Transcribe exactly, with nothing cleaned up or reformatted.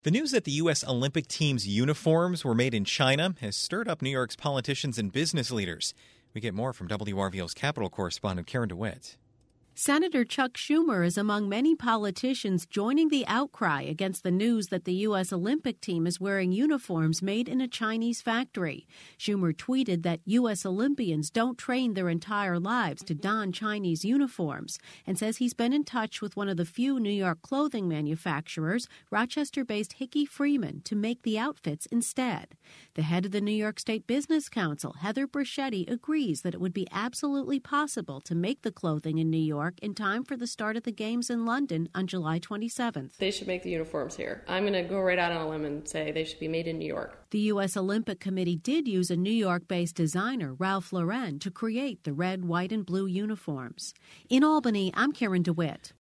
The news that the U S. Olympic team's uniforms were made in China has stirred up New York's politicians and business leaders. We get more from W R V O's Capitol correspondent Karen DeWitt. Senator Chuck Schumer is among many politicians joining the outcry against the news that the U S. Olympic team is wearing uniforms made in a Chinese factory. Schumer tweeted that U S. Olympians don't train their entire lives to don Chinese uniforms and says he's been in touch with one of the few New York clothing manufacturers, Rochester-based Hickey Freeman, to make the outfits instead. The head of the New York State Business Council, Heather Brichetti, agrees that it would be absolutely possible to make the clothing in New York in time for the start of the Games in London on July twenty-seventh. They should make the uniforms here. I'm going to go right out on a limb and say they should be made in New York. The U S. Olympic Committee did use a New York-based designer, Ralph Lauren, to create the red, white, and blue uniforms. In Albany, I'm Karen DeWitt.